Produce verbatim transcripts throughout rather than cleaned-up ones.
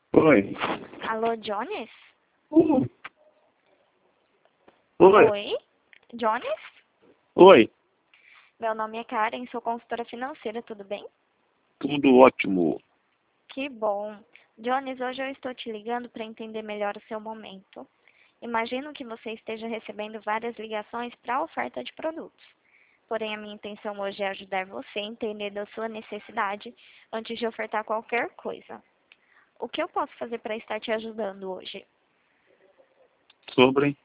Oi. Alô, Jones? Oi. Oi. Oi? Jones? Oi. Meu nome é Karen, sou consultora financeira, tudo bem? Tudo ótimo. Que bom. Jones, hoje eu estou te ligando para entender melhor o seu momento. Imagino que você esteja recebendo várias ligações para oferta de produtos. Porém, a minha intenção hoje é ajudar você a entender da sua necessidade antes de ofertar qualquer coisa. O que eu posso fazer para estar te ajudando hoje? Sobre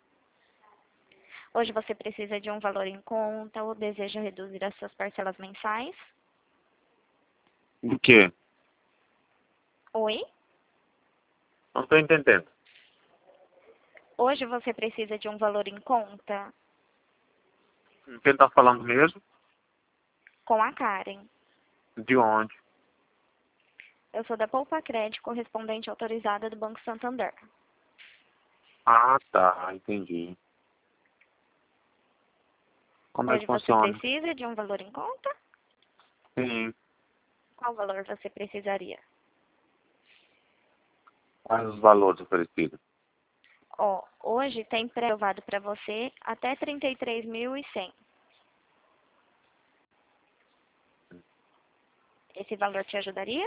Hoje você precisa de um valor em conta ou deseja reduzir as suas parcelas mensais? o quê? Oi? Não estou entendendo. Hoje você precisa de um valor em conta? Quem está falando mesmo? Com a Karen. De onde? Eu sou da Poupa Crédito, correspondente autorizada do Banco Santander. Ah, tá. Entendi. Como é Hoje que você funciona? precisa de um valor em conta? Sim. Qual valor você precisaria? Quais os valores oferecidos? Ó, hoje tem pré-aprovado para você até trinta e três mil e cem. Esse valor te ajudaria?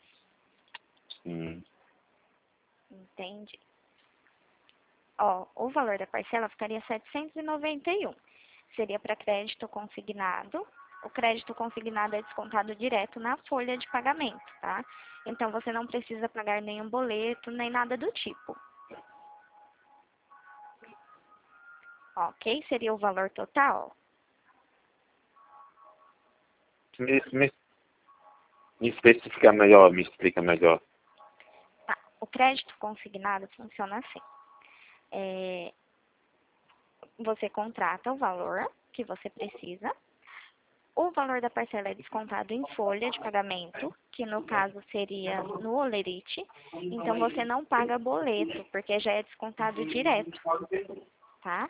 Sim. Entendi. Ó, o valor da parcela ficaria setecentos e noventa e um. Seria para crédito consignado. O crédito consignado é descontado direto na folha de pagamento, tá? Então você não precisa pagar nenhum boleto, nem nada do tipo. Ok? Seria o valor total? Me, me, me especifica melhor, me explica melhor. Tá. O crédito consignado funciona assim. É, você contrata o valor que você precisa. O valor da parcela é descontado em folha de pagamento, que no caso seria no Olerite. Então você não paga boleto, porque já é descontado direto, tá?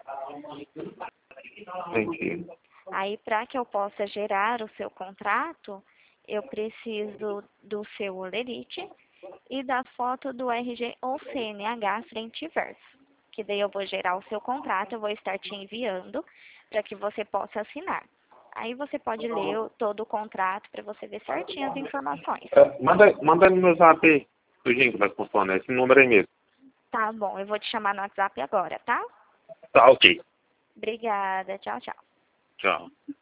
Entendi. Aí, para que eu possa gerar o seu contrato, eu preciso do seu Olerite e da foto do R G ou C N H frente e verso. Que daí eu vou gerar o seu contrato, eu vou estar te enviando para que você possa assinar. Aí você pode ler o- todo o contrato para você ver certinho as informações. É, manda, manda no meu zap aí. Tudinho como é que funciona. Esse número aí mesmo. Tá bom, eu vou te chamar no WhatsApp agora, tá? Tá, ok. Obrigada, tchau, tchau. Tchau.